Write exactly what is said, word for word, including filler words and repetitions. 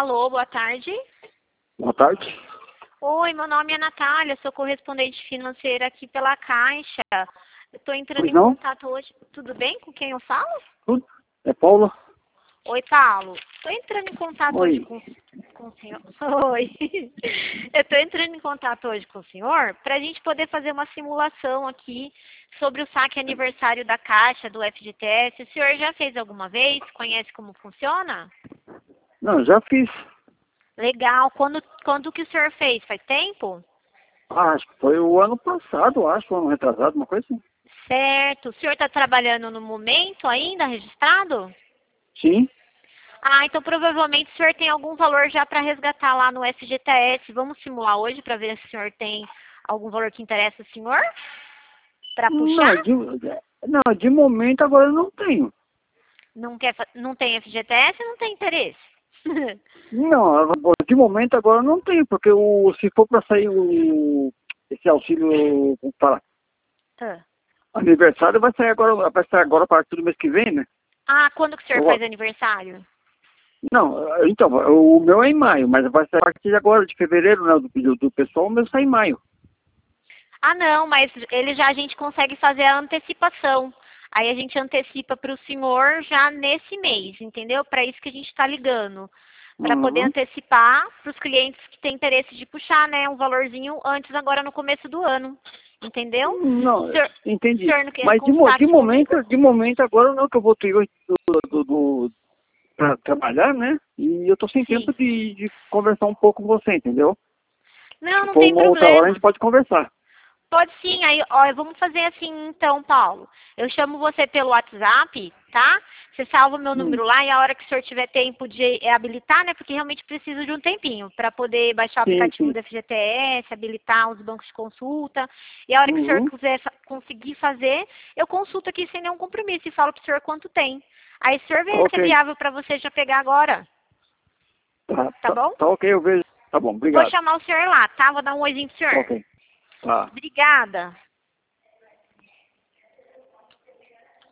Alô, boa tarde. Boa tarde. Oi, meu nome é Natália, sou correspondente financeira aqui pela Caixa. Estou entrando Pois em não? contato hoje. Tudo bem? Com quem eu falo? Tudo? É Paula? Oi, Paulo. Estou entrando em contato hoje Oi. com, com o senhor. Oi. Eu estou entrando em contato hoje com o senhor para a gente poder fazer uma simulação aqui sobre o saque aniversário da Caixa, do F G T S. O senhor já fez alguma vez? Conhece como funciona? Não, já fiz. Legal. Quando, quando que o senhor fez? Faz tempo? Ah, acho que foi o ano passado, acho, o ano retrasado, uma coisa assim. Certo. O senhor está trabalhando no momento ainda, registrado? Sim. Ah, então provavelmente o senhor tem algum valor já para resgatar lá no F G T S. Vamos simular hoje para ver se o senhor tem algum valor que interessa o senhor? Para Não, puxar? de, não, de momento agora eu não tenho. Não, quer, fa- não tem F G T S, não tem interesse. Não, agora- de momento agora eu não tenho, porque o, se for para sair o, esse auxílio para Ah, aniversário, vai sair agora, vai sair agora a partir do mês que vem, né? Ah, quando que o senhor Eu- faz aniversário? não, então, o meu é em maio, mas vai sair a partir de agora, de fevereiro, né? Do, do pessoal, o meu sai em maio. Ah, não, mas ele já a gente consegue fazer a antecipação. Aí a gente antecipa para o senhor já nesse mês, entendeu? Para isso que a gente está ligando. Para poder Uhum. antecipar para os clientes que têm interesse de puxar, né? Um valorzinho antes, agora no começo do ano. Entendeu? O Não, senhor, o entendi. senhor não quer Mas de, mo- de contato comigo? momento, de momento agora não, que eu vou ter do, do, do, pra trabalhar, né? E eu tô sem tempo Sim. de, de conversar um pouco com você, entendeu? Não, Se não for tem uma outra hora, a problema. gente pode conversar. Pode sim, aí, ó, vamos fazer assim então, Paulo. Eu chamo você pelo WhatsApp, tá? Você salva o meu Hum. número lá e a hora que o senhor tiver tempo de é, habilitar, né? Porque realmente preciso de um tempinho para poder baixar o Sim, aplicativo sim. do F G T S, habilitar os bancos de consulta. E a hora que o senhor Uhum. quiser fa- conseguir fazer, eu consulto aqui sem nenhum compromisso e falo pro senhor quanto tem. Aí o senhor vê se é Ok. viável para você já pegar agora, Tá, tá tá, bom? tá ok, eu vejo. Tá bom, Vou obrigado. chamar o senhor lá, tá? Vou dar um oizinho pro Tá senhor. ok. Tá. Obrigada.